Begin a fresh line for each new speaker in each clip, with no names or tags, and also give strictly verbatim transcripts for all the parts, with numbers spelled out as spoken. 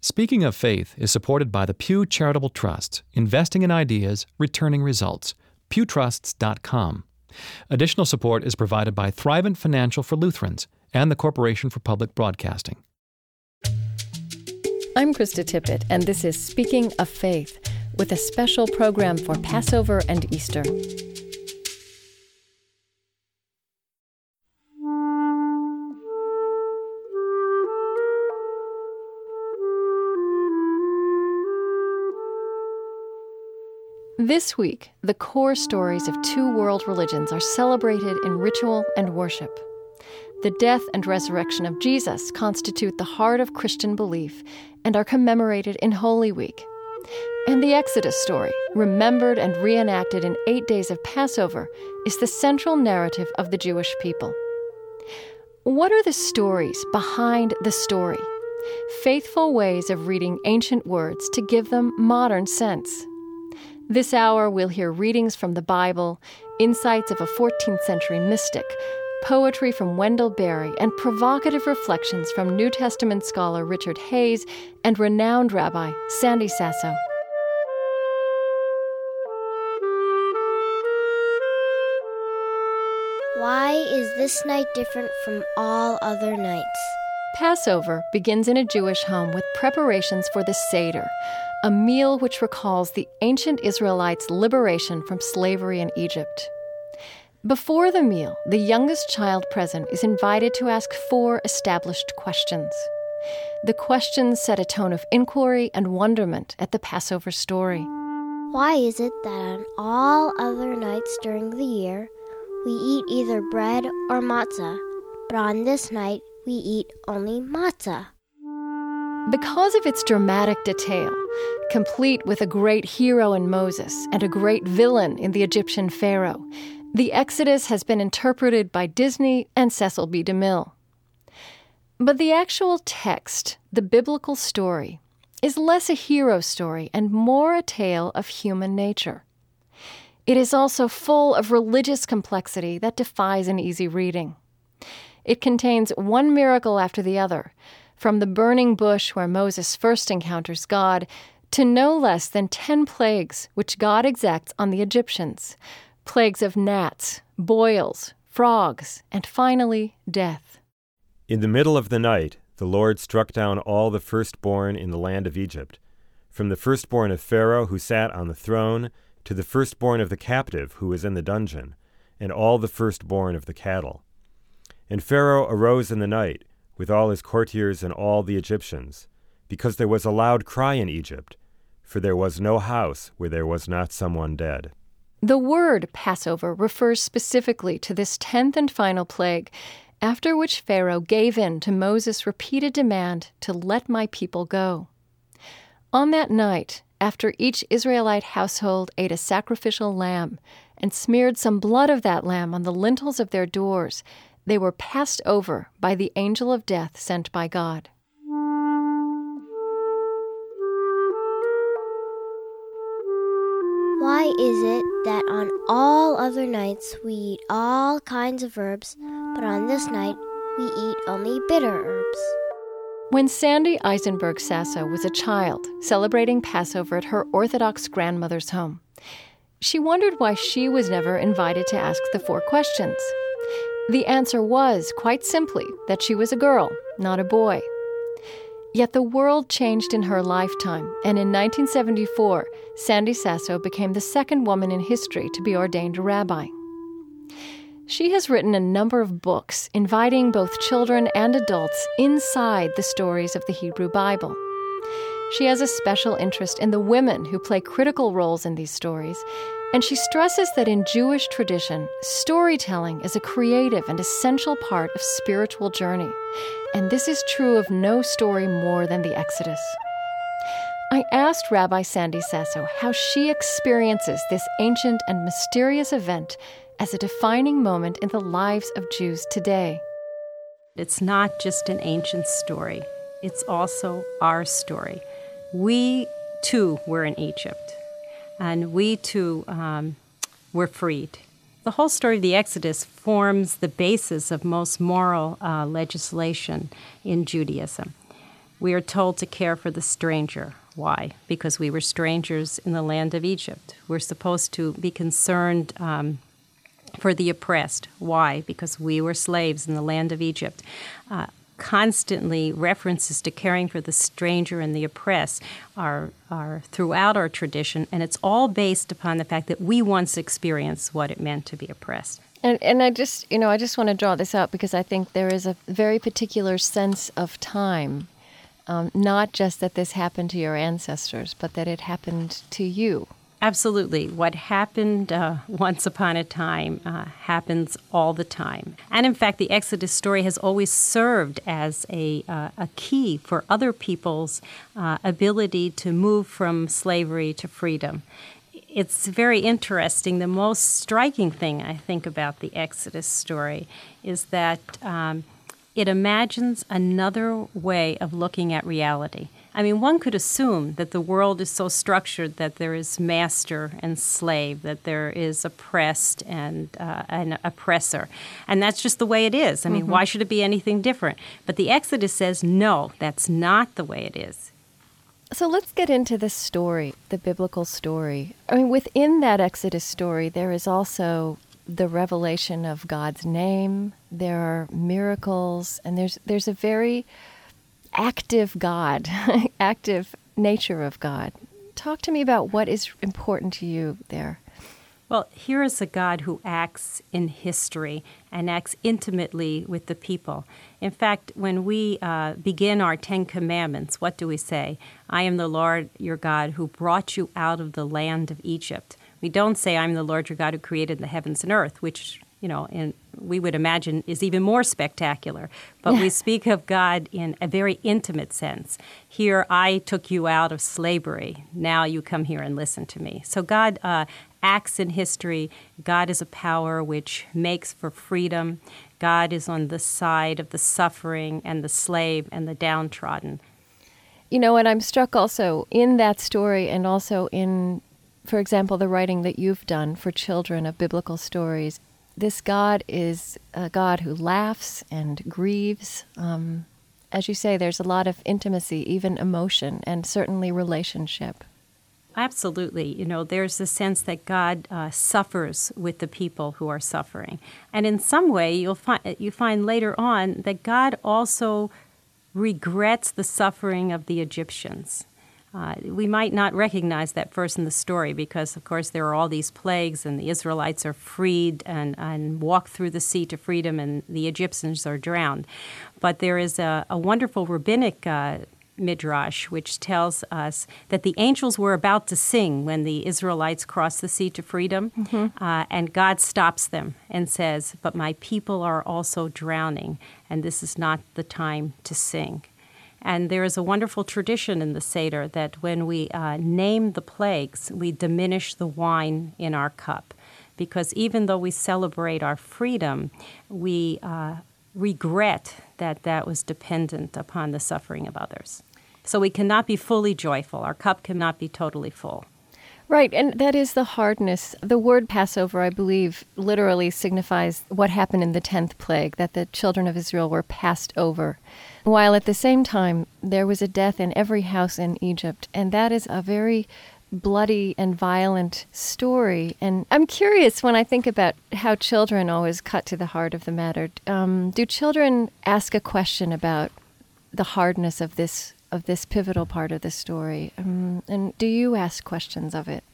Speaking of Faith is supported by the Pew Charitable Trust, investing in ideas, returning results. pew trusts dot com. Additional support is provided by Thrivent Financial for Lutherans and the Corporation for Public Broadcasting.
I'm Krista Tippett, and this is Speaking of Faith, with a special program for Passover and Easter. This week, the core stories of two world religions are celebrated in ritual and worship. The death and resurrection of Jesus constitute the heart of Christian belief and are commemorated in Holy Week. And the Exodus story, remembered and reenacted in eight days of Passover, is the central narrative of the Jewish people. What are the stories behind the story? Faithful ways of reading ancient words to give them modern sense. This hour, we'll hear readings from the Bible, insights of a fourteenth century mystic, poetry from Wendell Berry, and provocative reflections from New Testament scholar Richard Hays and renowned Rabbi Sandy Sasso.
Why is this night different from all other nights?
Passover begins in a Jewish home with preparations for the Seder, a meal which recalls the ancient Israelites' liberation from slavery in Egypt. Before the meal, the youngest child present is invited to ask four established questions. The questions set a tone of inquiry and wonderment at the Passover story.
Why is it that on all other nights during the year, we eat either bread or matzah, but on this night, we eat only matzah?
Because of its dramatic detail, complete with a great hero in Moses and a great villain in the Egyptian Pharaoh, the Exodus has been interpreted by Disney and Cecil B. DeMille. But the actual text, the biblical story, is less a hero story and more a tale of human nature. It is also full of religious complexity that defies an easy reading. It contains one miracle after the other, from the burning bush where Moses first encounters God, to no less than ten plagues which God exacts on the Egyptians, plagues of gnats, boils, frogs, and finally, death.
In the middle of the night, the Lord struck down all the firstborn in the land of Egypt, from the firstborn of Pharaoh who sat on the throne, to the firstborn of the captive who was in the dungeon, and all the firstborn of the cattle. And Pharaoh arose in the night, with all his courtiers and all the Egyptians, because there was a loud cry in Egypt, for there was no house where there was not someone dead.
The word Passover refers specifically to this tenth and final plague, after which Pharaoh gave in to Moses' repeated demand to let my people go. On that night, after each Israelite household ate a sacrificial lamb and smeared some blood of that lamb on the lintels of their doors, they were passed over by the angel of death sent by God.
Why is it that on all other nights we eat all kinds of herbs, but on this night we eat only bitter herbs?
When Sandy Eisenberg Sasso was a child, celebrating Passover at her Orthodox grandmother's home, she wondered why she was never invited to ask the four questions. The answer was, quite simply, that she was a girl, not a boy. Yet the world changed in her lifetime, and in nineteen seventy-four, Sandy Sasso became the second woman in history to be ordained a rabbi. She has written a number of books inviting both children and adults inside the stories of the Hebrew Bible. She has a special interest in the women who play critical roles in these stories, and she stresses that in Jewish tradition, storytelling is a creative and essential part of spiritual journey, and this is true of no story more than the Exodus. I asked Rabbi Sandy Sasso how she experiences this ancient and mysterious event as a defining moment in the lives of Jews today.
It's not just an ancient story. It's also our story. We, too, were in Egypt, and we, too, um, were freed. The whole story of the Exodus forms the basis of most moral uh, legislation in Judaism. We are told to care for the stranger. Why? Because we were strangers in the land of Egypt. We're supposed to be concerned um, for the oppressed. Why? Because we were slaves in the land of Egypt. Uh, constantly references to caring for the stranger and the oppressed are, are throughout our tradition, and it's all based upon the fact that we once experienced what it meant to be oppressed.
And and I just, you know, I just want to draw this out because I think there is a very particular sense of time, um, not just that this happened to your ancestors, but that it happened to you.
Absolutely. What happened uh, once upon a time uh, happens all the time. And in fact, the Exodus story has always served as a, uh, a key for other people's uh, ability to move from slavery to freedom. It's very interesting. The most striking thing, I think, about the Exodus story is that um, it imagines another way of looking at reality. I mean, one could assume that the world is so structured that there is master and slave, that there is oppressed and uh, an oppressor. And that's just the way it is. I mean, mm-hmm. why should it be anything different? But the Exodus says, no, that's not the way it is.
So let's get into the story, the biblical story. I mean, within that Exodus story, there is also the revelation of God's name. There are miracles, and there's there's a very active God, active nature of God. Talk to me about what is important to you there.
Well, here is a God who acts in history and acts intimately with the people. In fact, when we uh, begin our Ten Commandments, what do we say? I am the Lord your God who brought you out of the land of Egypt. We don't say, I'm the Lord your God who created the heavens and earth, which, you know, in, we would imagine is even more spectacular. But we speak of God in a very intimate sense. Here, I took you out of slavery. Now you come here and listen to me. So God uh, acts in history. God is a power which makes for freedom. God is on the side of the suffering and the slave and the downtrodden.
You know, and I'm struck also in that story and also in, for example, the writing that you've done for children of biblical stories. This God is a God who laughs and grieves. Um, as you say, there's a lot of intimacy, even emotion, and certainly relationship.
Absolutely. You know, there's the sense that God uh, suffers with the people who are suffering. And in some way, you'll find you find later on that God also regrets the suffering of the Egyptians. Uh, we might not recognize that first in the story because, of course, there are all these plagues and the Israelites are freed and, and walk through the sea to freedom and the Egyptians are drowned. But there is a, a wonderful rabbinic uh, midrash which tells us that the angels were about to sing when the Israelites crossed the sea to freedom, mm-hmm. uh, and God stops them and says, but my people are also drowning, and this is not the time to sing. And there is a wonderful tradition in the Seder that when we uh, name the plagues, we diminish the wine in our cup. Because even though we celebrate our freedom, we uh, regret that that was dependent upon the suffering of others. So we cannot be fully joyful. Our cup cannot be totally full.
Right, and that is the hardness. The word Passover, I believe, literally signifies what happened in the tenth plague, that the children of Israel were passed over, while at the same time there was a death in every house in Egypt, and that is a very bloody and violent story. And I'm curious when I think about how children always cut to the heart of the matter. Um, do children ask a question about the hardness of this of this pivotal part of the story? Um, and do you ask questions of it?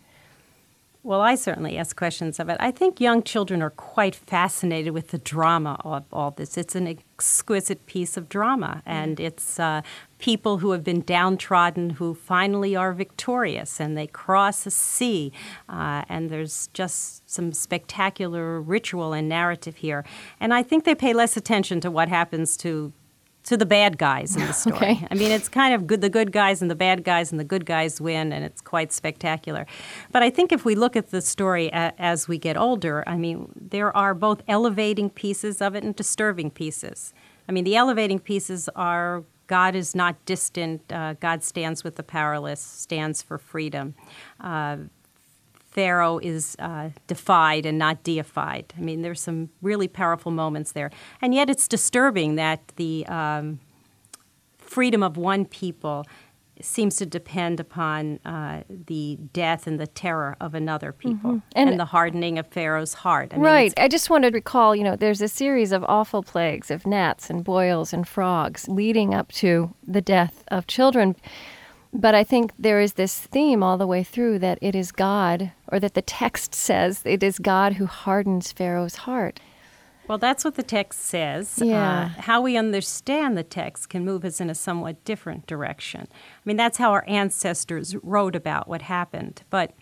Well, I certainly ask questions of it. I think young children are quite fascinated with the drama of all this. It's an exquisite piece of drama, and it's uh, people who have been downtrodden who finally are victorious, and they cross a sea, uh, and there's just some spectacular ritual and narrative here. And I think they pay less attention to what happens to to the bad guys in the story. Okay. I mean, it's kind of good, the good guys and the bad guys, and the good guys win, and it's quite spectacular. But I think if we look at the story a, as we get older, I mean, there are both elevating pieces of it and disturbing pieces. I mean, the elevating pieces are God is not distant, uh, God stands with the powerless, stands for freedom. Uh, Pharaoh is uh, defied and not deified. I mean, there's some really powerful moments there. And yet it's disturbing that the um, freedom of one people seems to depend upon uh, the death and the terror of another people, mm-hmm. and, and the hardening of Pharaoh's heart. I mean,
right. I just wanted to recall, you know, there's a series of awful plagues of gnats and boils and frogs leading up to the death of children. But I think there is this theme all the way through that it is God, or that the text says it is God who hardens Pharaoh's heart.
Well, that's what the text says.
Yeah.
Uh, how we understand the text can move us in a somewhat different direction. I mean, that's how our ancestors wrote about what happened. But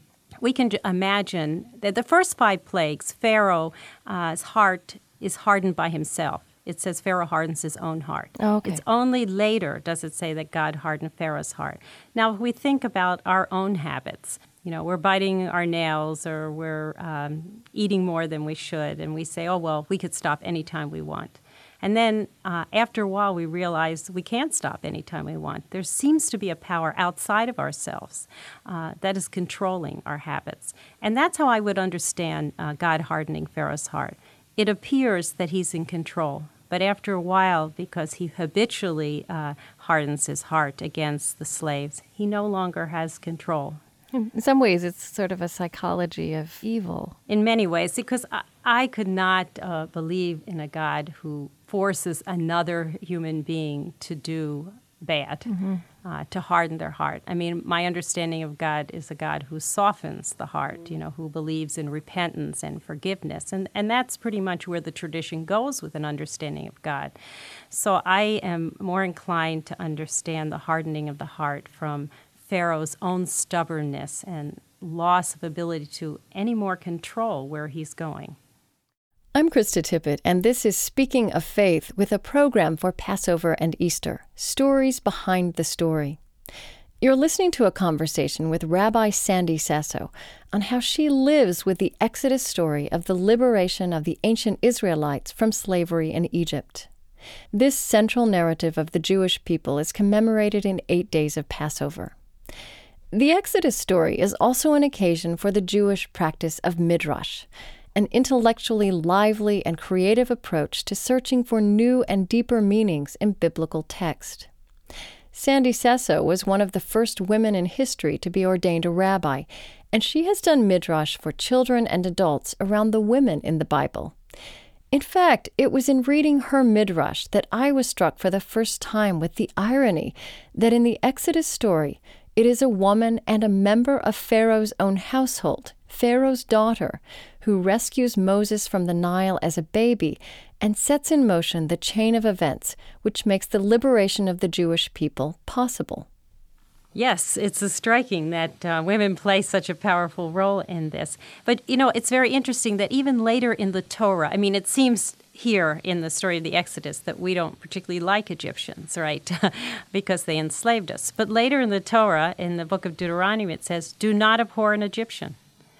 we can j- imagine that the first five plagues, Pharaoh's uh, heart is hardened by himself. It says Pharaoh hardens his own heart.
Oh, okay.
It's only later does it say that God hardened Pharaoh's heart. Now, if we think about our own habits, you know, we're biting our nails or we're um, eating more than we should, and we say, oh, well, we could stop anytime we want. And then uh, after a while, we realize we can't stop anytime we want. There seems to be a power outside of ourselves uh, that is controlling our habits. And that's how I would understand uh, God hardening Pharaoh's heart. It appears that he's in control. But after a while, because he habitually uh, hardens his heart against the slaves, he no longer has control.
In some ways, it's sort of a psychology of evil.
In many ways, because I, I could not uh, believe in a God who forces another human being to do bad, mm-hmm. uh, to harden their heart. I mean, my understanding of God is a God who softens the heart, you know, who believes in repentance and forgiveness. And, and that's pretty much where the tradition goes with an understanding of God. So I am more inclined to understand the hardening of the heart from Pharaoh's own stubbornness and loss of ability to any more control where he's going.
I'm Krista Tippett, and this is Speaking of Faith with a program for Passover and Easter, Stories Behind the Story. You're listening to a conversation with Rabbi Sandy Sasso on how she lives with the Exodus story of the liberation of the ancient Israelites from slavery in Egypt. This central narrative of the Jewish people is commemorated in eight days of Passover. The Exodus story is also an occasion for the Jewish practice of midrash, an intellectually lively and creative approach to searching for new and deeper meanings in biblical text. Sandy Sasso was one of the first women in history to be ordained a rabbi, and she has done midrash for children and adults around the women in the Bible. In fact, it was in reading her midrash that I was struck for the first time with the irony that in the Exodus story, it is a woman and a member of Pharaoh's own household, Pharaoh's daughter, who rescues Moses from the Nile as a baby and sets in motion the chain of events which makes the liberation of the Jewish people possible.
Yes, it's striking that uh, women play such a powerful role in this. But, you know, it's very interesting that even later in the Torah, I mean, it seems here in the story of the Exodus that we don't particularly like Egyptians, right, because they enslaved us. But later in the Torah, in the book of Deuteronomy, it says, do not abhor an Egyptian.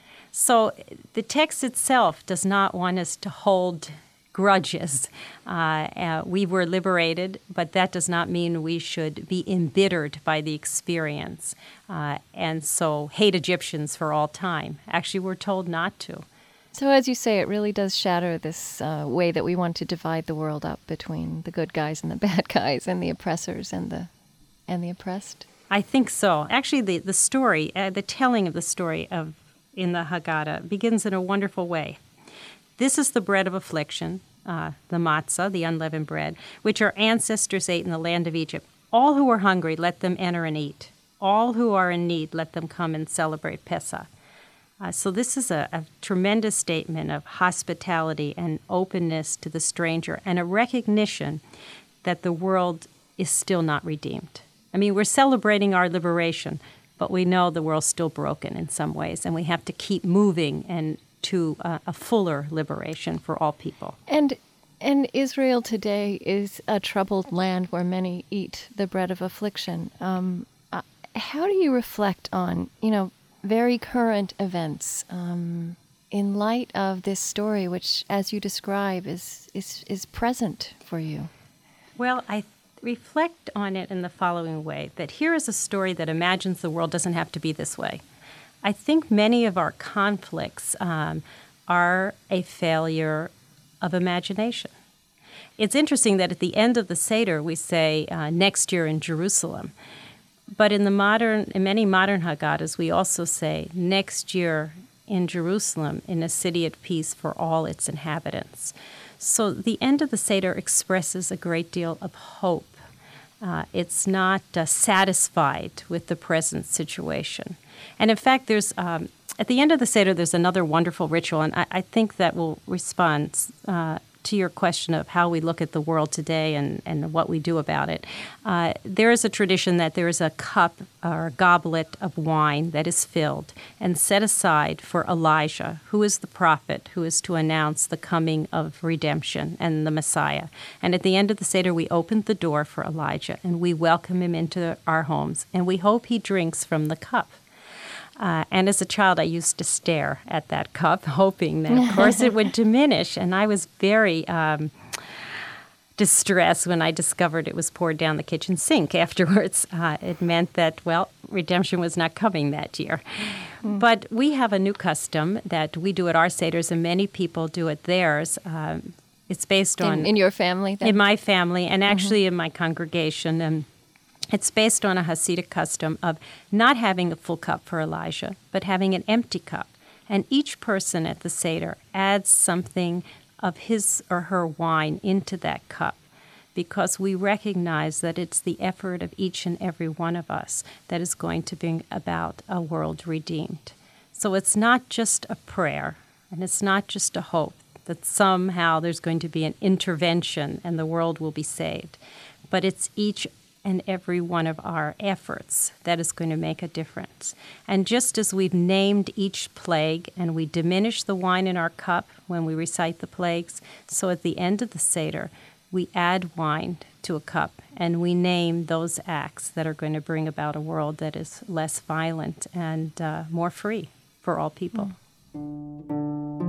So the text itself does not want us to hold grudges. Uh, uh, we were liberated, but that does not mean we should be embittered by the experience uh, and so hate Egyptians for all time. Actually, we're told not to.
So as you say, it really does shatter this uh, way that we want to divide the world up between the good guys and the bad guys and the oppressors and the and the oppressed.
I think so. Actually, the, the story, uh, the telling of the story of in the Haggadah begins in a wonderful way. This is the bread of affliction, uh, the matzah, the unleavened bread, which our ancestors ate in the land of Egypt. All who are hungry, let them enter and eat. All who are in need, let them come and celebrate Pesach. Uh, so this is a, a tremendous statement of hospitality and openness to the stranger and a recognition that the world is still not redeemed. I mean, we're celebrating our liberation, but we know the world's still broken in some ways, and we have to keep moving and to uh, a fuller liberation for all people.
And and Israel today is a troubled land where many eat the bread of affliction. Um, uh, how do you reflect on, you know, very current events um, in light of this story, which, as you describe, is is is present for you?
Well, I reflect on it in the following way, that here is a story that imagines the world doesn't have to be this way. I think many of our conflicts um, are a failure of imagination. it's interesting that at the end of the Seder we say uh, next year in Jerusalem. But in the modern, in many modern Haggadahs, we also say next year in Jerusalem, in a city at peace for all its inhabitants. So the end of the Seder expresses a great deal of hope. Uh, it's not uh, satisfied with the present situation. And in fact, there's um, at the end of the Seder, there's another wonderful ritual, and I, I think that will respond uh, to your question of how we look at the world today and, and what we do about it. Uh, there is a tradition that there is a cup or a goblet of wine that is filled and set aside for Elijah, who is the prophet who is to announce the coming of redemption and the Messiah. And at the end of the Seder, we open the door for Elijah, and we welcome him into our homes, and we hope he drinks from the cup. Uh, and as a child, I used to stare at that cup, hoping that, of course, it would diminish. And I was very um, distressed when I discovered it was poured down the kitchen sink afterwards. Uh, it meant that, well, redemption was not coming that year. Mm. But we have a new custom that we do at our Seders, and many people do at theirs. Um, it's based on...
In, in your family, then?
In my family, and actually mm-hmm. in my congregation. And it's based on a Hasidic custom of not having a full cup for Elijah, but having an empty cup. And each person at the Seder adds something of his or her wine into that cup, because we recognize that it's the effort of each and every one of us that is going to bring about a world redeemed. So it's not just a prayer, and it's not just a hope that somehow there's going to be an intervention and the world will be saved, but it's each and every one of our efforts that is going to make a difference. And just as we've named each plague and we diminish the wine in our cup when we recite the plagues, so at the end of the Seder, we add wine to a cup and we name those acts that are going to bring about a world that is less violent and uh, more free for all people. Mm.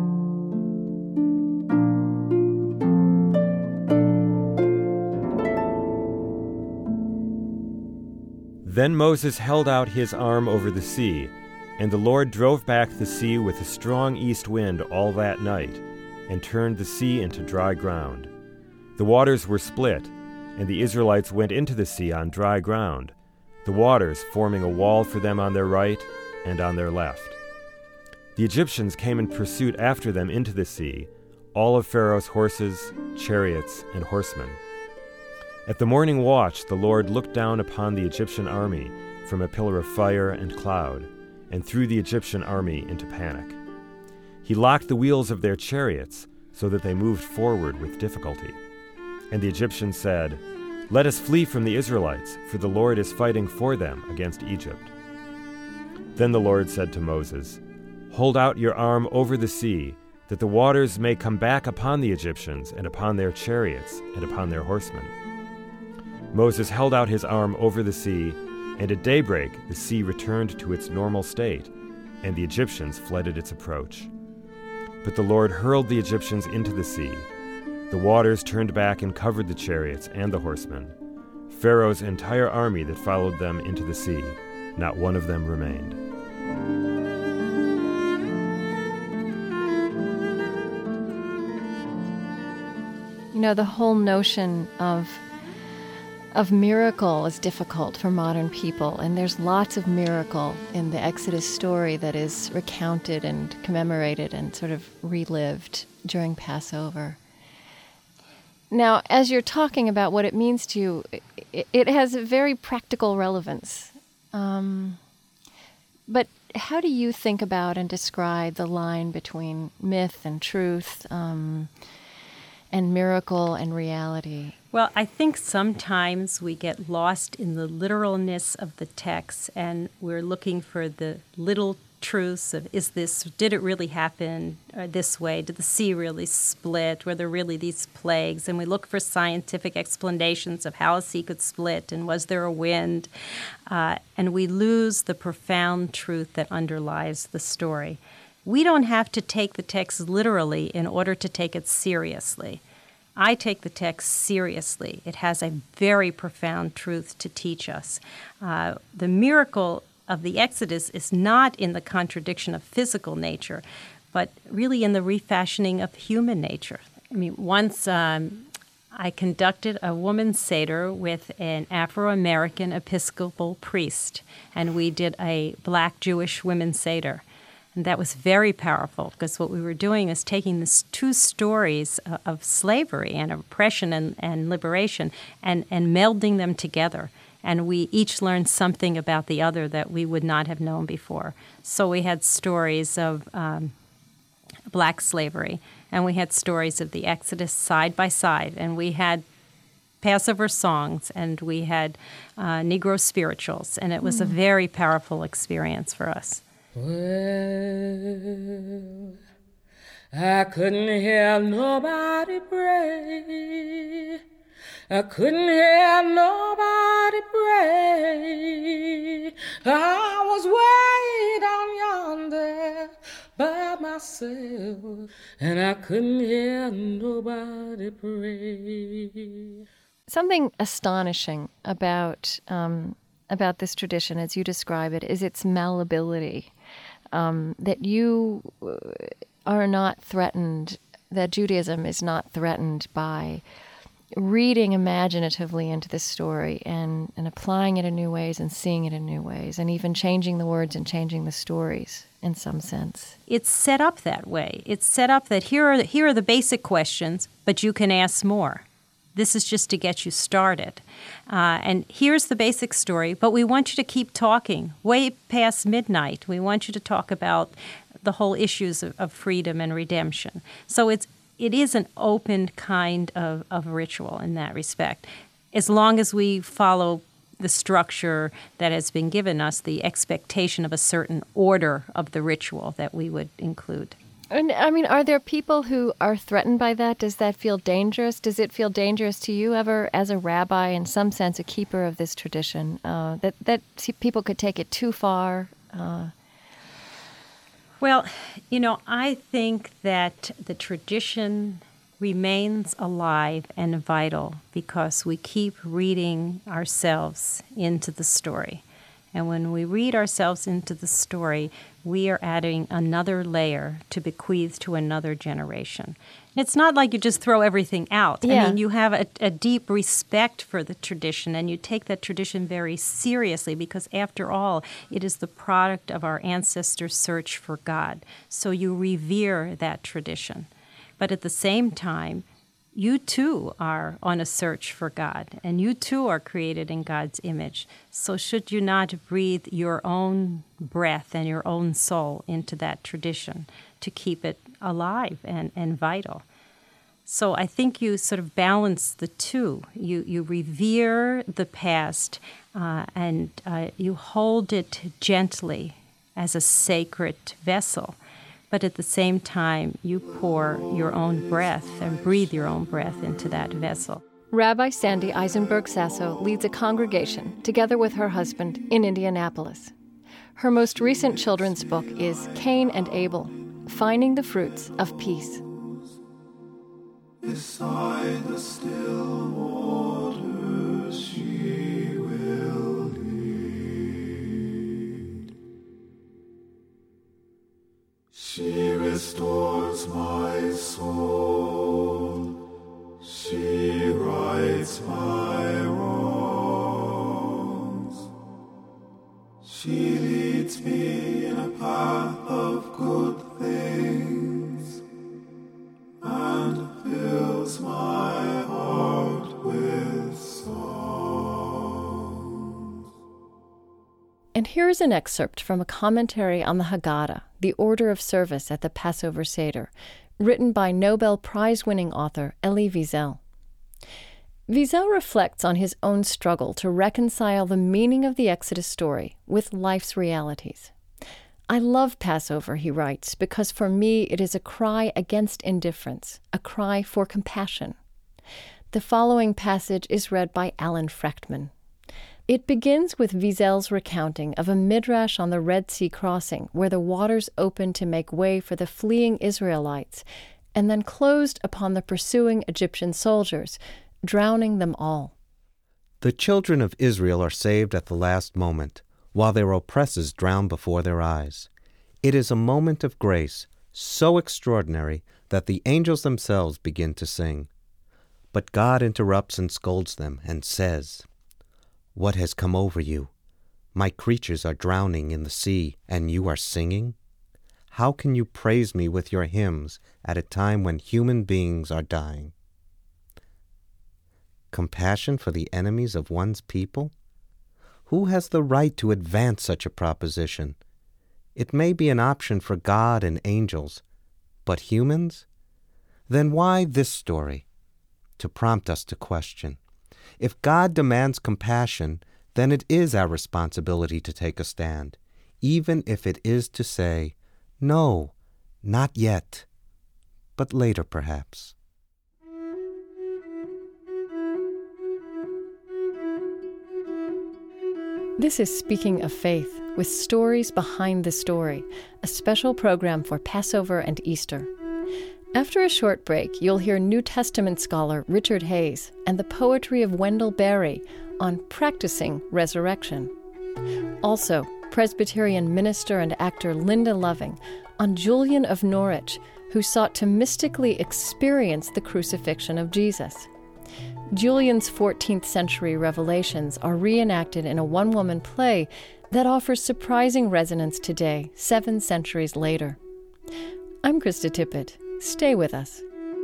Then Moses held out his arm over the sea, and the Lord drove back the sea with a strong east wind all that night, and turned the sea into dry ground. The waters were split, and the Israelites went into the sea on dry ground, the waters forming a wall for them on their right and on their left. The Egyptians came in pursuit after them into the sea, all of Pharaoh's horses, chariots, and horsemen. At the morning watch, the Lord looked down upon the Egyptian army from a pillar of fire and cloud, and threw the Egyptian army into panic. He locked the wheels of their chariots so that they moved forward with difficulty. And the Egyptians said, "Let us flee from the Israelites, for the Lord is fighting for them against Egypt." Then the Lord said to Moses, "Hold out your arm over the sea, that the waters may come back upon the Egyptians and upon their chariots and upon their horsemen." Moses held out his arm over the sea, and at daybreak the sea returned to its normal state, and the Egyptians fled at its approach. But the Lord hurled the Egyptians into the sea. The waters turned back and covered the chariots and the horsemen. Pharaoh's entire army that followed them into the sea, not one of them remained.
You know, the whole notion of of miracle is difficult for modern people, and there's lots of miracle in the Exodus story that is recounted and commemorated and sort of relived during Passover. Now, as you're talking about what it means to you, it, it has a very practical relevance. Um, but how do you think about and describe the line between myth and truth, um, and miracle and reality?
Well, I think sometimes we get lost in the literalness of the text, and we're looking for the little truths of, is this, did it really happen this way? Did the sea really split? Were there really these plagues? And we look for scientific explanations of how a sea could split, and was there a wind? Uh, and we lose the profound truth that underlies the story. We don't have to take the text literally in order to take it seriously. I take the text seriously. It has a very profound truth to teach us. Uh, the miracle of the Exodus is not in the contradiction of physical nature, but really in the refashioning of human nature. I mean, once um, I conducted a woman's Seder with an Afro-American Episcopal priest, and we did a Black Jewish women's Seder. And that was very powerful, because what we were doing is taking these two stories of, of slavery and oppression and, and liberation and, and melding them together. And we each learned something about the other that we would not have known before. So we had stories of um, Black slavery, and we had stories of the Exodus side by side, and we had Passover songs, and we had uh, Negro spirituals, and it was mm. a very powerful experience for us.
Well, I couldn't hear nobody pray. I couldn't hear nobody pray. I was way down yonder by myself, and I couldn't hear nobody pray.
Something astonishing about um, about this tradition, as you describe it, is its malleability. Um, that you are not threatened, that Judaism is not threatened by reading imaginatively into this story and, and applying it in new ways and seeing it in new ways and even changing the words and changing the stories in some sense.
It's set up that way. It's set up that here are the, here are the basic questions, but you can ask more. This is just to get you started. Uh, and here's the basic story, but we want you to keep talking way past midnight. We want you to talk about the whole issues of, of freedom and redemption. So it's it is an open kind of, of ritual in that respect, as long as we follow the structure that has been given us, the expectation of a certain order of the ritual that we would include.
And I mean, are there people who are threatened by that? Does that feel dangerous? Does it feel dangerous to you ever, as a rabbi, in some sense, a keeper of this tradition, uh, that that people could take it too far? Uh,
Well, you know, I think that the tradition remains alive and vital because we keep reading ourselves into the story. And when we read ourselves into the story, we are adding another layer to bequeath to another generation. It's not like you just throw everything out.
Yeah.
I mean, you have a, a deep respect for the tradition, and you take that tradition very seriously because, after all, it is the product of our ancestors' search for God. So you revere that tradition. But at the same time, you too are on a search for God, and you too are created in God's image. So should you not breathe your own breath and your own soul into that tradition to keep it alive and, and vital? So I think you sort of balance the two. You you revere the past uh, and uh, you hold it gently as a sacred vessel. But at the same time, you pour your own breath and breathe your own breath into that vessel.
Rabbi Sandy Eisenberg Sasso leads a congregation together with her husband in Indianapolis. Her most recent children's book is Cain and Abel, Finding the Fruits of Peace.
Beside the still waters she will lead. She restores my soul. She rights my wrongs. She leads me in a path of good things and fills my heart with songs.
And here is an excerpt from a commentary on the Haggadah, the order of service at the Passover Seder, written by Nobel Prize-winning author Elie Wiesel. Wiesel reflects on his own struggle to reconcile the meaning of the Exodus story with life's realities. I love Passover, he writes, because for me it is a cry against indifference, a cry for compassion. The following passage is read by Alan Frechtman. It begins with Wiesel's recounting of a midrash on the Red Sea crossing where the waters opened to make way for the fleeing Israelites and then closed upon the pursuing Egyptian soldiers, drowning them all.
The children of Israel are saved at the last moment, while their oppressors drown before their eyes. It is a moment of grace so extraordinary that the angels themselves begin to sing. But God interrupts and scolds them and says, "What has come over you? My creatures are drowning in the sea, and you are singing? How can you praise me with your hymns at a time when human beings are dying?" Compassion for the enemies of one's people? Who has the right to advance such a proposition? It may be an option for God and angels, but humans? Then why this story? To prompt us to question. If God demands compassion, then it is our responsibility to take a stand, even if it is to say, "No, not yet, but later perhaps."
This is Speaking of Faith, with stories behind the story, a special program for Passover and Easter. After a short break, you'll hear New Testament scholar Richard Hays and the poetry of Wendell Berry on practicing resurrection. Also, Presbyterian minister and actor Linda Loving on Julian of Norwich, who sought to mystically experience the crucifixion of Jesus. Julian's fourteenth century revelations are reenacted in a one-woman play that offers surprising resonance today, seven centuries later. I'm Krista Tippett. Stay with us.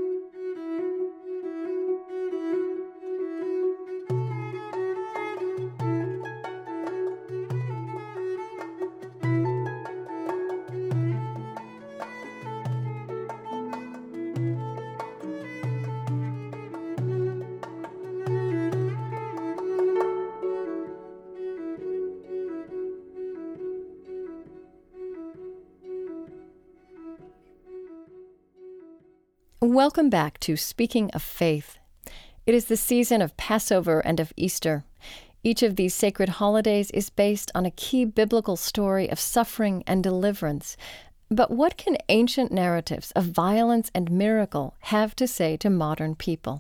Welcome back to Speaking of Faith. It is the season of Passover and of Easter. Each of these sacred holidays is based on a key biblical story of suffering and deliverance. But what can ancient narratives of violence and miracle have to say to modern people?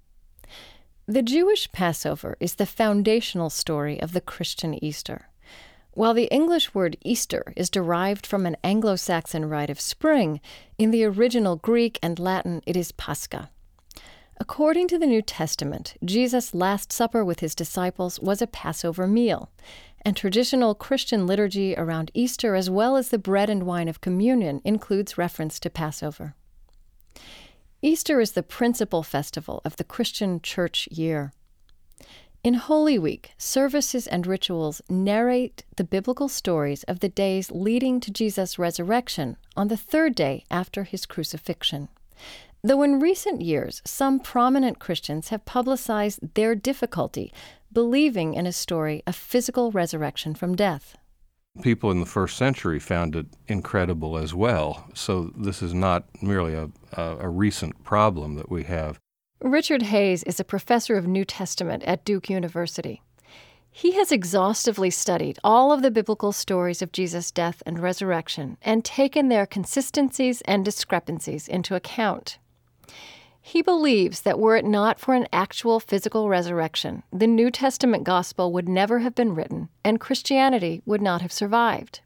The Jewish Passover is the foundational story of the Christian Easter. While the English word Easter is derived from an Anglo-Saxon rite of spring, in the original Greek and Latin it is Pascha. According to the New Testament, Jesus' Last Supper with his disciples was a Passover meal, and traditional Christian liturgy around Easter, as well as the bread and wine of communion, includes reference to Passover. Easter is the principal festival of the Christian church year. In Holy Week, services and rituals narrate the biblical stories of the days leading to Jesus' resurrection on the third day after his crucifixion. Though in recent years, some prominent Christians have publicized their difficulty believing in a story of physical resurrection from death.
People in the first century found it incredible as well, so this is not merely a, a, a recent problem that we have.
Richard Hays is a professor of New Testament at Duke University. He has exhaustively studied all of the biblical stories of Jesus' death and resurrection and taken their consistencies and discrepancies into account. He believes that were it not for an actual physical resurrection, the New Testament gospel would never have been written and Christianity would not have survived.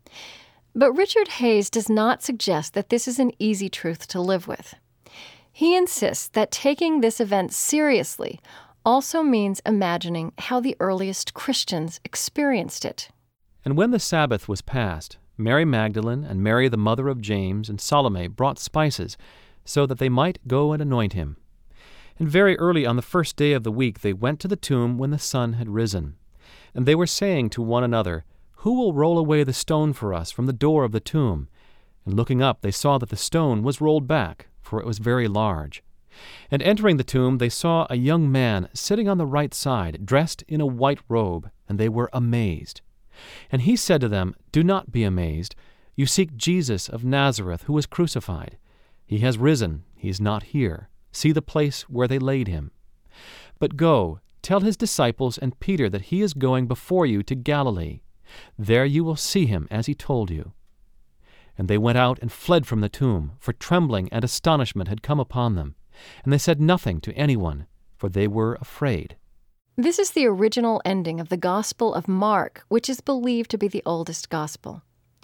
But Richard Hays does not suggest that this is an easy truth to live with. He insists that taking this event seriously also means imagining how the earliest Christians experienced it.
And when the Sabbath was past, Mary Magdalene and Mary the mother of James and Salome brought spices, so that they might go and anoint him. And very early on the first day of the week they went to the tomb when the sun had risen. And they were saying to one another, "Who will roll away the stone for us from the door of the tomb?" And looking up they saw that the stone was rolled back, for it was very large. And entering the tomb, they saw a young man sitting on the right side, dressed in a white robe, and they were amazed. And he said to them, "Do not be amazed. You seek Jesus of Nazareth, who was crucified. He has risen. He is not here. See the place where they laid him. But go, tell his disciples and Peter that he is going before you to Galilee. There you will see him as he told you." And they went out and fled from the tomb, for trembling and astonishment had come upon them. And they said nothing to anyone, for they were afraid.
This is the original ending of the Gospel of Mark, which is believed to be the oldest gospel.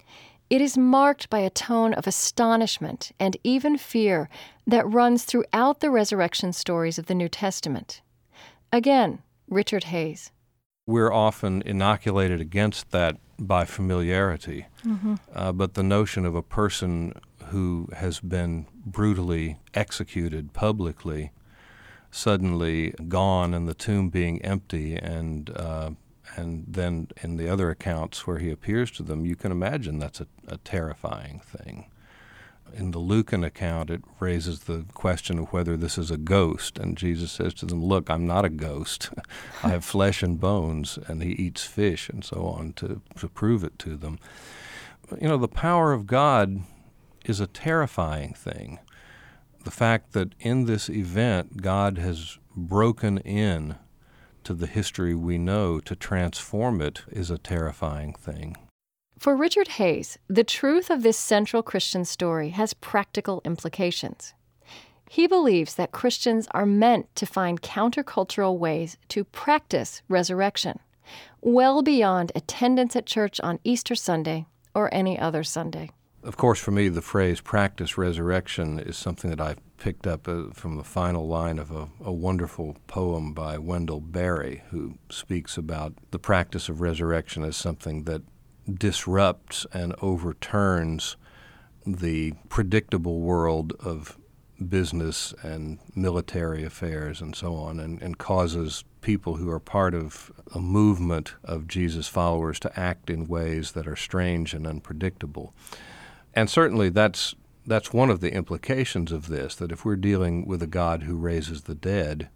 It is marked by a tone of astonishment and even fear that runs throughout the resurrection stories of the New Testament. Again, Richard Hays.
We're often inoculated against that by familiarity, mm-hmm. uh, but the notion of a person who has been brutally executed publicly, suddenly gone and the tomb being empty, and uh, and then in the other accounts where he appears to them, you can imagine that's a, a terrifying thing. In the Lucan account, it raises the question of whether this is a ghost, and Jesus says to them, look, I'm not a ghost. I have flesh and bones, and he eats fish and so on to, to prove it to them. You know, the power of God is a terrifying thing. The fact that in this event, God has broken in to the history we know to transform it is a terrifying thing.
For Richard Hays, the truth of this central Christian story has practical implications. He believes that Christians are meant to find countercultural ways to practice resurrection, well beyond attendance at church on Easter Sunday or any other Sunday.
Of course, for me, the phrase practice resurrection is something that I picked up uh, from the final line of a, a wonderful poem by Wendell Berry, who speaks about the practice of resurrection as something that disrupts and overturns the predictable world of business and military affairs and so on, and, and causes people who are part of a movement of Jesus' followers to act in ways that are strange and unpredictable. And certainly that's that's one of the implications of this, that if we're dealing with a God who raises the dead,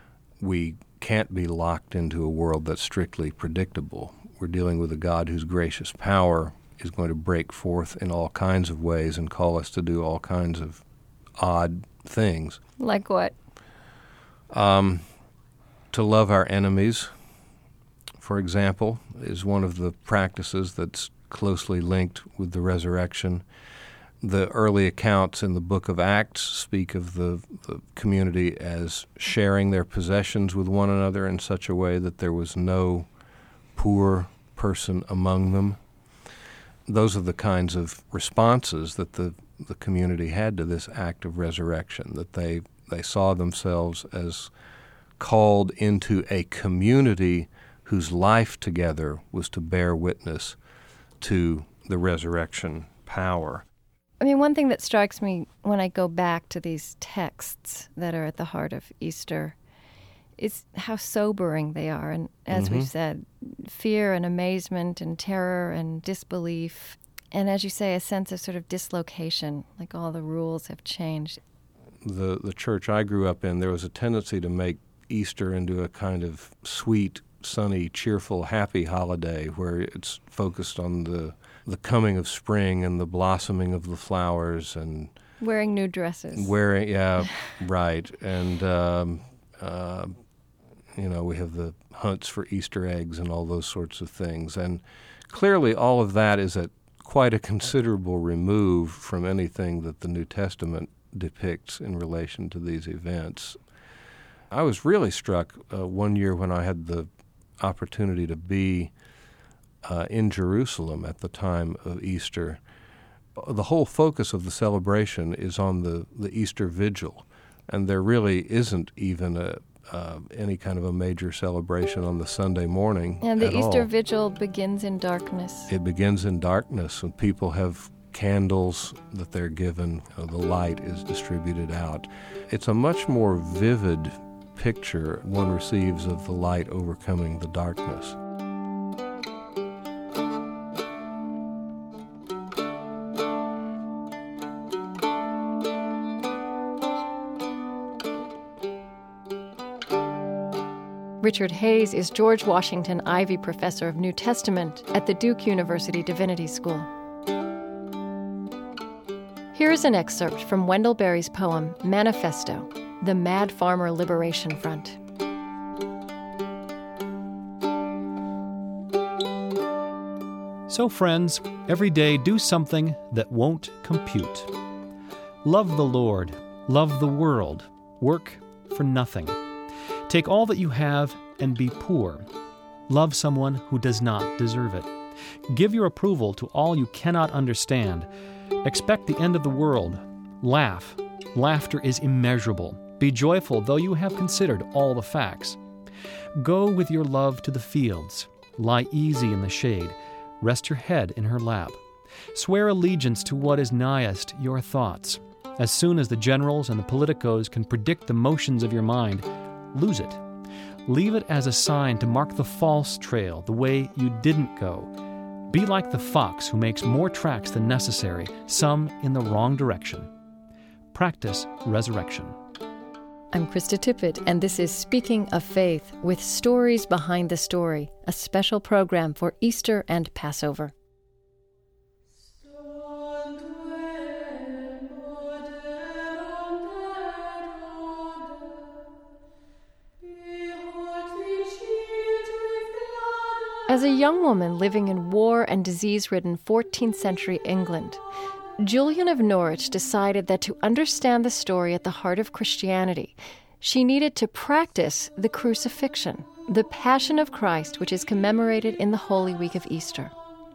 we can't be locked into a world that's strictly predictable. We're dealing with a God whose gracious power is going to break forth in all kinds of ways and call us to do all kinds of odd things.
Like what?
Um, to love our enemies, for example, is one of the practices that's closely linked with the resurrection. The early accounts in the book of Acts speak of the, the community as sharing their possessions with one another in such a way that there was no poor person among them. Those are the kinds of responses that the, the community had to this act of resurrection, that they, they saw themselves as called into a community whose life together was to bear witness to the resurrection power.
I mean, one thing that strikes me when I go back to these texts that are at the heart of Easter is how sobering they are. And as mm-hmm. we've said, fear and amazement and terror and disbelief. And as you say, a sense of sort of dislocation, like all the rules have changed.
The, the church I grew up in, there was a tendency to make Easter into a kind of sweet, sunny, cheerful, happy holiday where it's focused on the the coming of spring and the blossoming of the flowers and
wearing new dresses.
Wearing, yeah, right. And, um, uh, you know, we have the hunts for Easter eggs and all those sorts of things. And clearly all of that is at quite a considerable remove from anything that the New Testament depicts in relation to these events. I was really struck uh, one year when I had the opportunity to be uh, in Jerusalem at the time of Easter. The whole focus of the celebration is on the, the Easter Vigil, and there really isn't even a, uh, any kind of a major celebration on the Sunday morning.
And the
at
Easter
all.
Vigil begins in darkness.
It begins in darkness, and people have candles that they're given. You know, the light is distributed out. It's a much more vivid picture one receives of the light overcoming the darkness.
Richard Hays is George Washington Ivey Professor of New Testament at the Duke University Divinity School. Here's an excerpt from Wendell Berry's poem, Manifesto, The Mad Farmer Liberation Front.
So, friends, every day do something that won't compute. Love the Lord, love the world, work for nothing. Take all that you have and be poor. Love someone who does not deserve it. Give your approval to all you cannot understand. Expect the end of the world. Laugh. Laughter is immeasurable. Be joyful, though you have considered all the facts. Go with your love to the fields. Lie easy in the shade. Rest your head in her lap. Swear allegiance to what is nighest your thoughts. As soon as the generals and the politicos can predict the motions of your mind, lose it. Leave it as a sign to mark the false trail, the way you didn't go. Be like the fox who makes more tracks than necessary, some in the wrong direction. Practice resurrection.
I'm Krista Tippett, and this is Speaking of Faith with Stories Behind the Story, a special program for Easter and Passover. As a young woman living in war and disease-ridden fourteenth century England, Julian of Norwich decided that to understand the story at the heart of Christianity, she needed to practice the crucifixion, the Passion of Christ, which is commemorated in the Holy Week of Easter.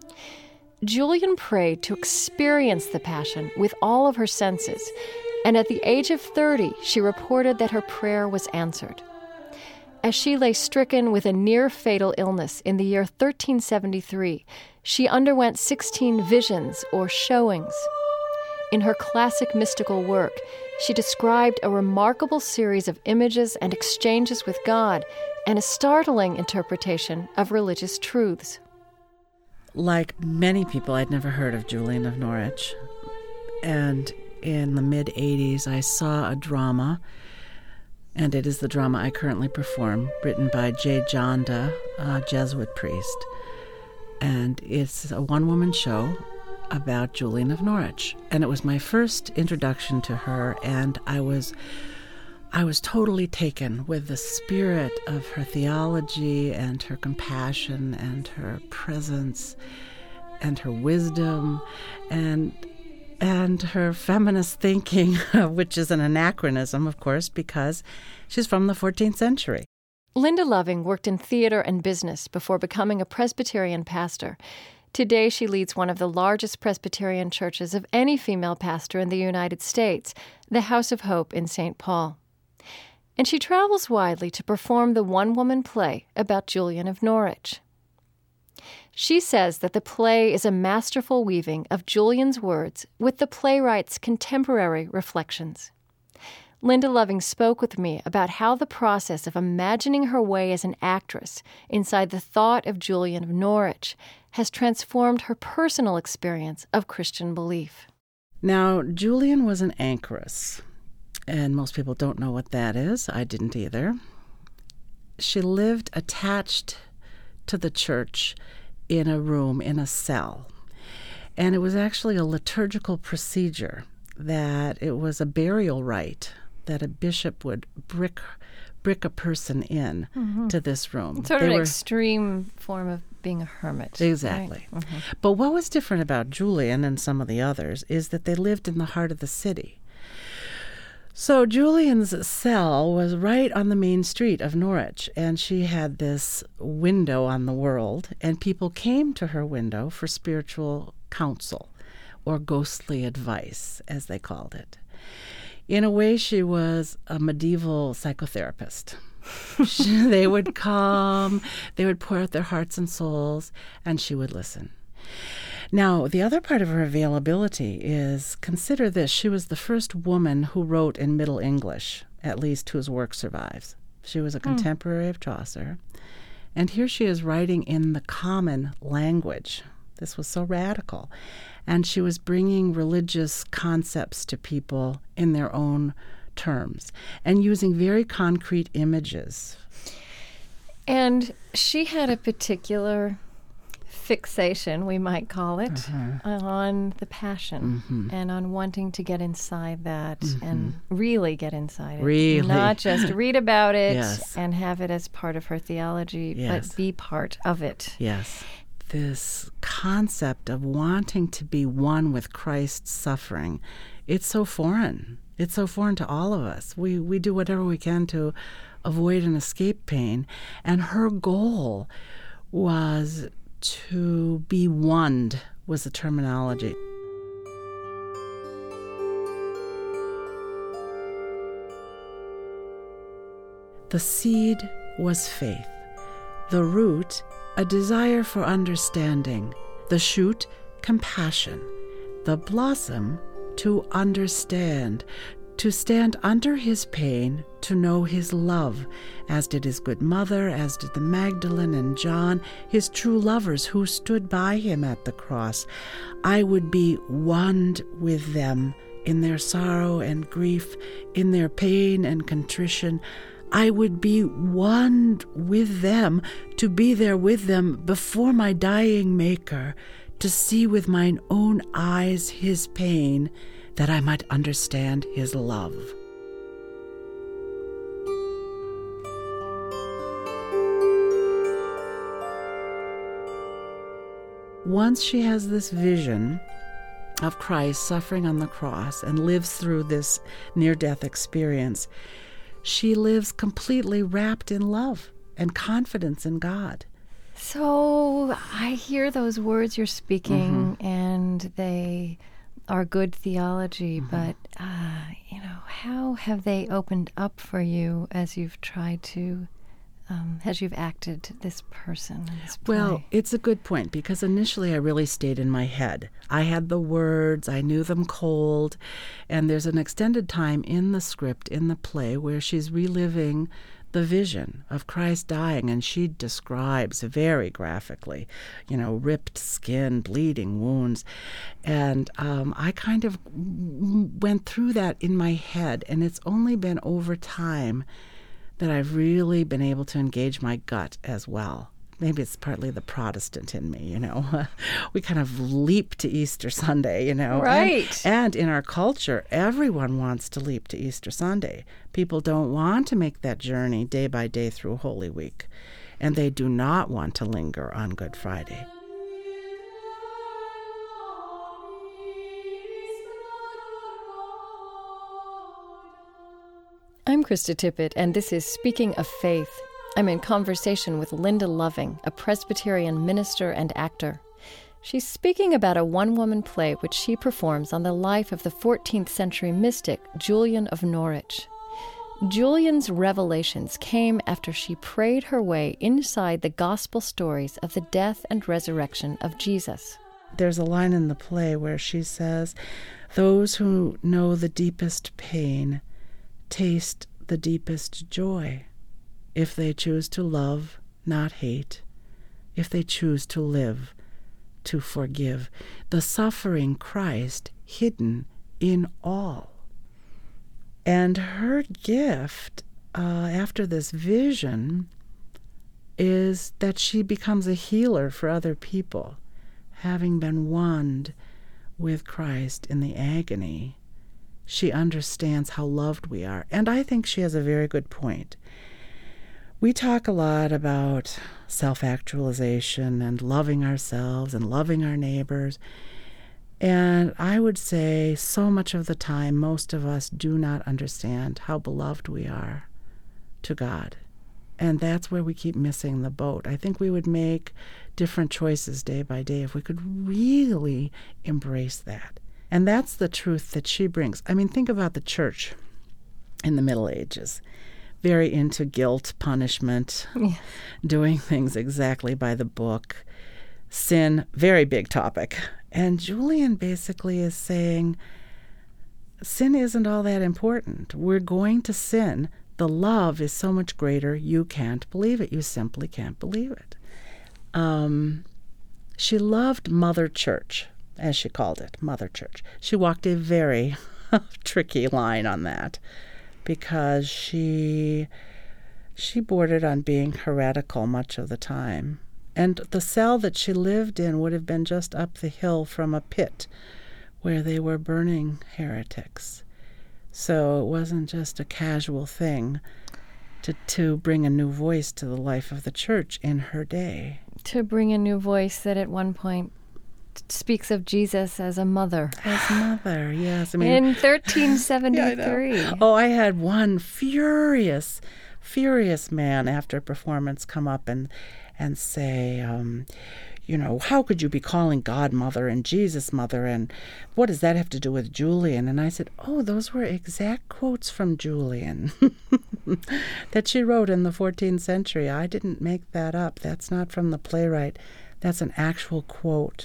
Julian prayed to experience the Passion with all of her senses, and at the age of thirty, she reported that her prayer was answered. As she lay stricken with a near-fatal illness in the year thirteen seventy-three, she underwent sixteen visions or showings. In her classic mystical work, she described a remarkable series of images and exchanges with God and a startling interpretation of religious truths.
Like many people, I'd never heard of Julian of Norwich. And in the mid-eighties, I saw a drama, and it is the drama I currently perform, written by Jay Janda, a Jesuit priest. And it's a one-woman show about Julian of Norwich. And it was my first introduction to her, and I was I was totally taken with the spirit of her theology and her compassion and her presence and her wisdom and and her feminist thinking, which is an anachronism, of course, because she's from the fourteenth century.
Linda Loving worked in theater and business before becoming a Presbyterian pastor. Today, she leads one of the largest Presbyterian churches of any female pastor in the United States, the House of Hope in Saint Paul. And she travels widely to perform the one-woman play about Julian of Norwich. She says that the play is a masterful weaving of Julian's words with the playwright's contemporary reflections. Linda Loving spoke with me about how the process of imagining her way as an actress inside the thought of Julian of Norwich has transformed her personal experience of Christian belief.
Now, Julian was an anchoress, and most people don't know what that is. I didn't either. She lived attached to the church in a room, in a cell. And it was actually a liturgical procedure, that it was a burial rite, that a bishop would brick brick a person in mm-hmm. to this room.
Sort
they
of an
were,
extreme form of being a hermit.
Exactly.
Right? Mm-hmm.
But what was different about Julian and some of the others is that they lived in the heart of the city. So Julian's cell was right on the main street of Norwich, and she had this window on the world, and people came to her window for spiritual counsel, or ghostly advice, as they called it. In a way, she was a medieval psychotherapist. They would come, they would pour out their hearts and souls, and she would listen. Now, the other part of her availability is, consider this, she was the first woman who wrote in Middle English, at least whose work survives. She was a contemporary mm. of Chaucer, and here she is writing in the common language. This was so radical. And she was bringing religious concepts to people in their own terms and using very concrete images.
And she had a particular fixation, we might call it, uh-huh. on the Passion mm-hmm. and on wanting to get inside that mm-hmm. and really get inside it.
Really.
Not just read about it
yes.
and have it as part of her theology,
yes.
but be part of it.
Yes. This concept of wanting to be one with Christ's suffering, it's so foreign. It's so foreign to all of us. We we do whatever we can to avoid and escape pain. And her goal was to be wonned was the terminology. The seed was faith, the root a desire for understanding, the shoot compassion, the blossom to understand, to stand under his pain, to know his love, as did his good mother, as did the Magdalene and John, his true lovers who stood by him at the cross. I would be wonned with them in their sorrow and grief, in their pain and contrition. I would be wonned with them, to be there with them before my dying Maker, to see with mine own eyes his pain, that I might understand his love. Once she has this vision of Christ suffering on the cross and lives through this near-death experience, she lives completely wrapped in love and confidence in God.
So I hear those words you're speaking,
Mm-hmm.
and they are good theology,
Mm-hmm.
but, uh, you know, how have they opened up for you as you've tried to, um, as you've acted this person in this play?
Well, it's a good point, because initially I really stayed in my head. I had the words, I knew them cold, and there's an extended time in the script, in the play, where she's reliving the vision of Christ dying, and she describes very graphically, you know, ripped skin, bleeding wounds. And um, I kind of went through that in my head, and it's only been over time that I've really been able to engage my gut as well. Maybe it's partly the Protestant in me, you know. We kind of leap to Easter Sunday, you know.
Right.
And, and in our culture, everyone wants to leap to Easter Sunday. People don't want to make that journey day by day through Holy Week. And they do not want to linger on Good Friday.
I'm Krista Tippett, and this is Speaking of Faith. I'm in conversation with Linda Loving, a Presbyterian minister and actor. She's speaking about a one-woman play which she performs on the life of the fourteenth century mystic Julian of Norwich. Julian's revelations came after she prayed her way inside the gospel stories of the death and resurrection of Jesus.
There's a line in the play where she says, "Those who know the deepest pain taste the deepest joy, if they choose to love, not hate, if they choose to live, to forgive, the suffering Christ hidden in all." And her gift uh, after this vision is that she becomes a healer for other people, having been wonned with Christ in the agony. She understands how loved we are. And I think she has a very good point. We talk a lot about self-actualization and loving ourselves and loving our neighbors. And I would say so much of the time, most of us do not understand how beloved we are to God. And that's where we keep missing the boat. I think we would make different choices day by day if we could really embrace that. And that's the truth that she brings. I mean, think about the church in the Middle Ages. Very into guilt, punishment, yeah. Doing things exactly by the book. Sin, very big topic. And Julian basically is saying, sin isn't all that important. We're going to sin. The love is so much greater, you can't believe it. You simply can't believe it. Um, she loved Mother Church, as she called it, Mother Church. She walked a very tricky line on that because she she bordered on being heretical much of the time. And the cell that she lived in would have been just up the hill from a pit where they were burning heretics. So it wasn't just a casual thing to, to bring a new voice to the life of the church in her day.
To bring a new voice that at one point speaks of Jesus as a mother.
As mother, yes. I mean,
in thirteen seventy-three.
Yeah, I oh, I had one furious, furious man after a performance come up and and say, um, you know, how could you be calling God mother and Jesus mother, and what does that have to do with Julian? And I said, oh, those were exact quotes from Julian that she wrote in the fourteenth century. I didn't make that up. That's not from the playwright. That's an actual quote.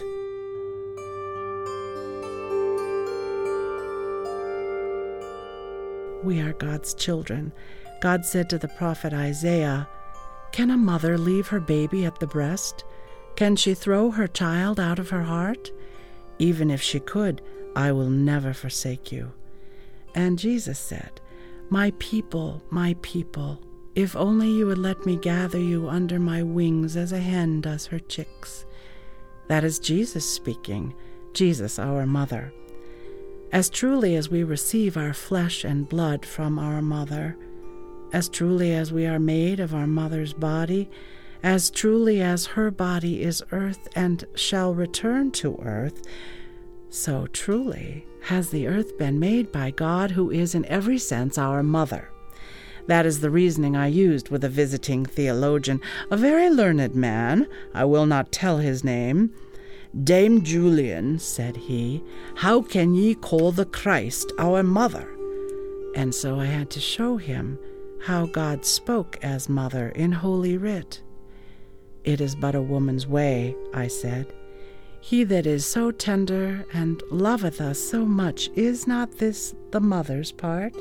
We are God's children. God said to the prophet Isaiah, "Can a mother leave her baby at the breast? Can she throw her child out of her heart? Even if she could, I will never forsake you." And Jesus said, "My people, my people, if only you would let me gather you under my wings as a hen does her chicks." That is Jesus speaking, Jesus, our mother. As truly as we receive our flesh and blood from our mother, as truly as we are made of our mother's body, as truly as her body is earth and shall return to earth, so truly has the earth been made by God, who is in every sense our mother. That is the reasoning I used with a visiting theologian, a very learned man, I will not tell his name. "Dame Julian," said he, "how can ye call the Christ our mother?" And so I had to show him how God spoke as mother in Holy Writ. "It is but a woman's way," I said. "He that is so tender and loveth us so much, is not this the mother's part?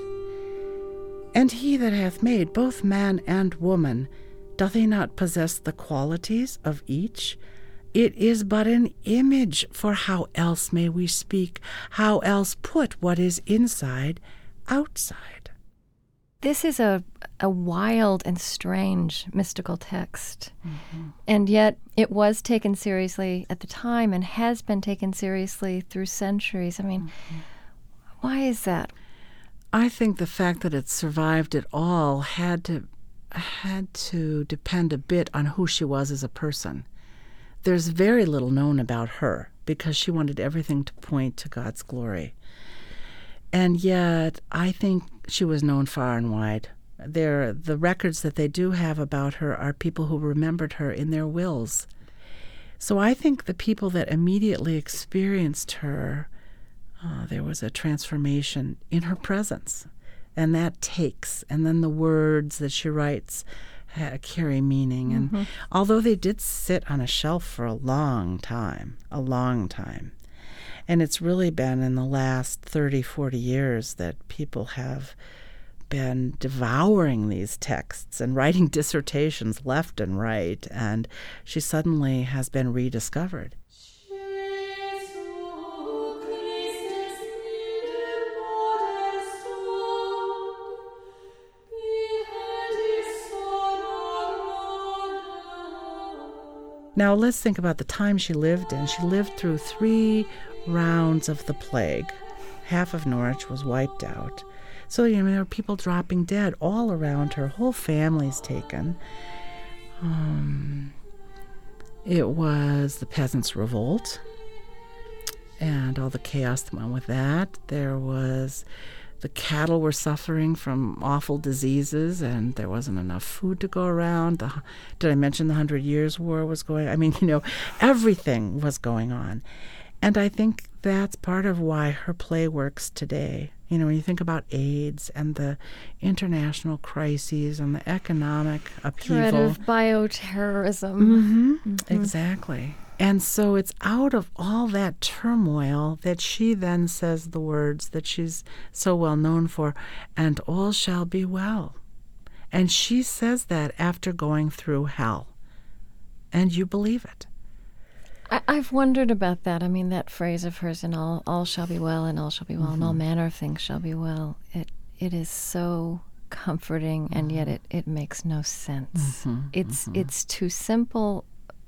And he that hath made both man and woman, doth he not possess the qualities of each? It is but an image, for how else may we speak? How else put what is inside outside?"
This is a, a wild and strange mystical text.
Mm-hmm.
And yet it was taken seriously at the time and has been taken seriously through centuries. I mean, mm-hmm. why is that?
I think the fact that it survived it all had to had to depend a bit on who she was as a person. There's very little known about her because she wanted everything to point to God's glory. And yet, I think she was known far and wide. There, the records that they do have about her are people who remembered her in their wills. So I think the people that immediately experienced her, uh, there was a transformation in her presence. And that takes, and then the words that she writes ha- carry meaning. And
Mm-hmm.
although they did sit on a shelf for a long time, a long time, and it's really been in the last thirty, forty years that people have been devouring these texts and writing dissertations left and right, and she suddenly has been rediscovered. Now let's think about the time she lived in. She lived through three rounds of the plague. Half of Norwich was wiped out. So, you know, there were people dropping dead all around her. Whole families taken. Um, it was the Peasants' Revolt and all the chaos that went with that. There was... The cattle were suffering from awful diseases, and there wasn't enough food to go around. The, did I mention the Hundred Years' War was going on? I mean, you know, everything was going on. And I think that's part of why her play works today. You know, when you think about AIDS and the international crises and the economic upheaval.
Threat of bioterrorism.
Mm-hmm.
Mm-hmm.
Exactly. And so it's out of all that turmoil that she then says the words that she's so well known for, "and all shall be well." And she says that after going through hell. And you believe it.
I, I've wondered about that. I mean, that phrase of hers, "and all, all shall be well, and all shall be well,
Mm-hmm.
and all manner of things shall be well." It It is so comforting, mm-hmm. and yet it, it makes no sense.
Mm-hmm.
It's
Mm-hmm.
It's too simple,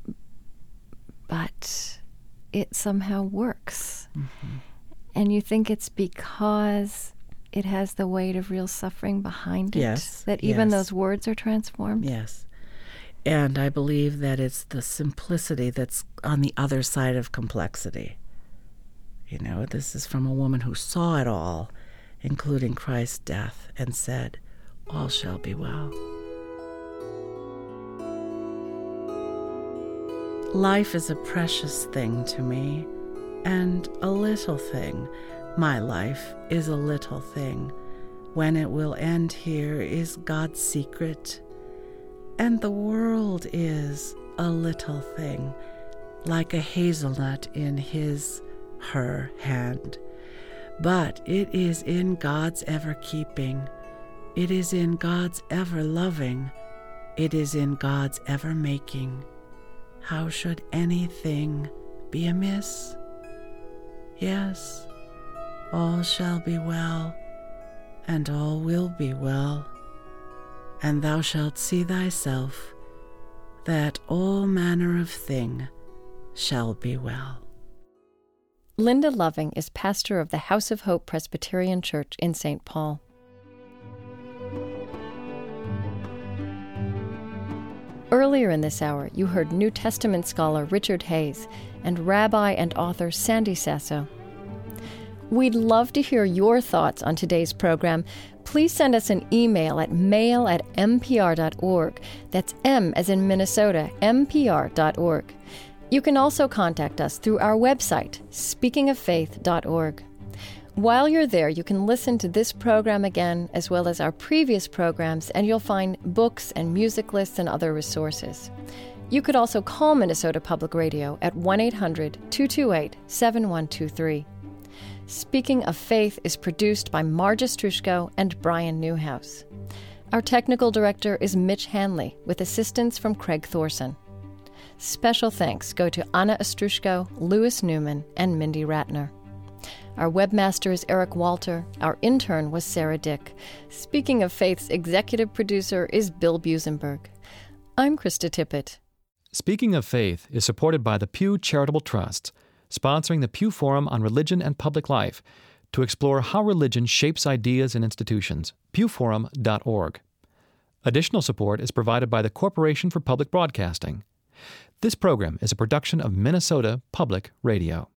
but it somehow works.
Mm-hmm.
And you think it's because it has the weight of real suffering behind it,
Yes,
that even
yes.
those words are transformed?
Yes. And I believe that it's the simplicity that's on the other side of complexity. You know, this is from a woman who saw it all, including Christ's death, and said, "All shall be well." Life is a precious thing to me, and a little thing. My life is a little thing. When it will end here is God's secret, and the world is a little thing, like a hazelnut in his, her hand. But it is in God's ever-keeping. It is in God's ever-loving. It is in God's ever-making. How should anything be amiss? Yes, all shall be well, and all will be well. And thou shalt see thyself, that all manner of thing shall be well.
Linda Loving is pastor of the House of Hope Presbyterian Church in Saint Paul. Earlier in this hour, you heard New Testament scholar Richard Hayes and rabbi and author Sandy Sasso. We'd love to hear your thoughts on today's program. Please send us an email at mail at m p r dot org. That's M as in Minnesota, m p r dot org. You can also contact us through our website, speaking of faith dot org. While you're there, you can listen to this program again, as well as our previous programs, and you'll find books and music lists and other resources. You could also call Minnesota Public Radio at one eight hundred two two eight seven one two three. Speaking of Faith is produced by Marja Strushko and Brian Newhouse. Our technical director is Mitch Hanley, with assistance from Craig Thorson. Special thanks go to Anna Ostrushko, Louis Newman, and Mindy Ratner. Our webmaster is Eric Walter. Our intern was Sarah Dick. Speaking of Faith's executive producer is Bill Busenberg. I'm Krista Tippett.
Speaking of Faith is supported by the Pew Charitable Trust, sponsoring the Pew Forum on Religion and Public Life to explore how religion shapes ideas and institutions. pew forum dot org. Additional support is provided by the Corporation for Public Broadcasting. This program is a production of Minnesota Public Radio.